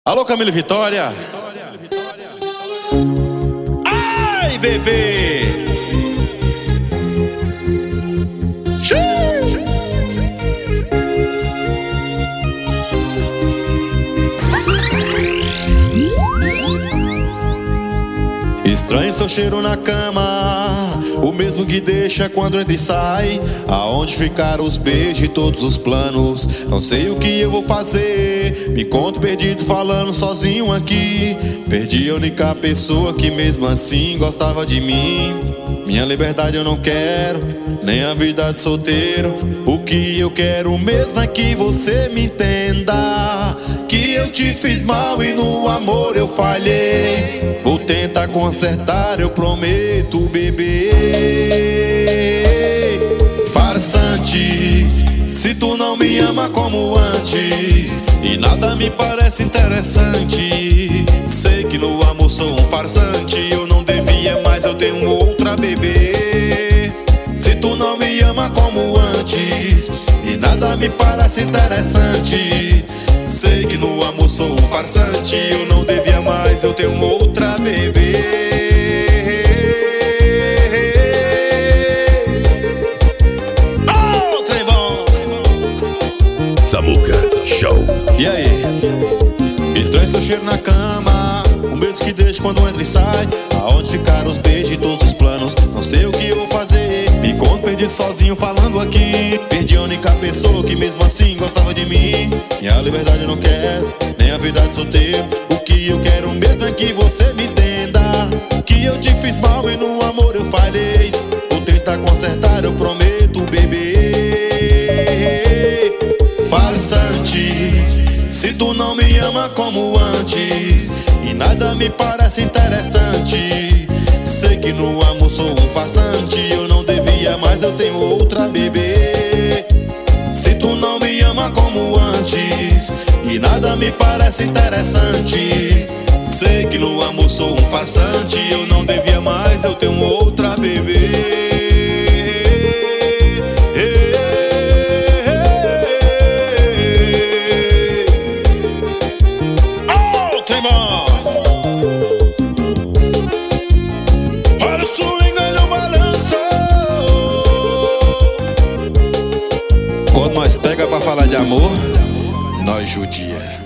Alô, Camila e Vitória. Ai, bebê. Estranho seu cheiro na cama, o mesmo que deixa quando entra e sai. Aonde ficaram os beijos e todos os planos? Não sei o que eu vou fazer. Me encontro perdido falando sozinho aqui. Perdi a única pessoa que mesmo assim gostava de mim. Minha liberdade eu não quero, nem a vida de solteiro. O que eu quero mesmo é que você me entenda, que eu te fiz mal e no amor eu falhei. Vou tentar consertar, eu prometo, bebê. Farsante, se tu não me ama como antes e nada me parece interessante. Sei que no amor sou um farsante, eu não devia, mas eu tenho outra, bebê. Se tu não me ama como antes e nada me parece interessante, sei que no amor sou um farsante, eu não devia, mas eu tenho outra, bebê. Oh, trem bom! Samuca Show. E aí? Estranho seu cheiro na cama, o mesmo que deixa quando entra e sai. Aonde ficaram os beijos e todos os planos? Não sei o que eu vou fazer. Me encontro perdido sozinho falando aqui. Perdi a única pessoa que mesmo assim gostava de mim. Minha liberdade eu não quero, nem a vida de solteiro. O que eu quero mesmo é que você me entenda, que eu te fiz mal e no amor eu falhei. Vou tentar consertar, eu prometo, bebê. Farsante, se tu não me ama como antes e nada me parece interessante, sei que no amor sou um farsante, eu não devia, mas eu tenho outra, bebê. Se tu não me ama como antes e nada me parece interessante, sei que no amor sou um farsante, eu não devia, mas eu tenho outra, bebê. Olha o swing no balanço. Quando nós pega pra falar de amor, nós judia.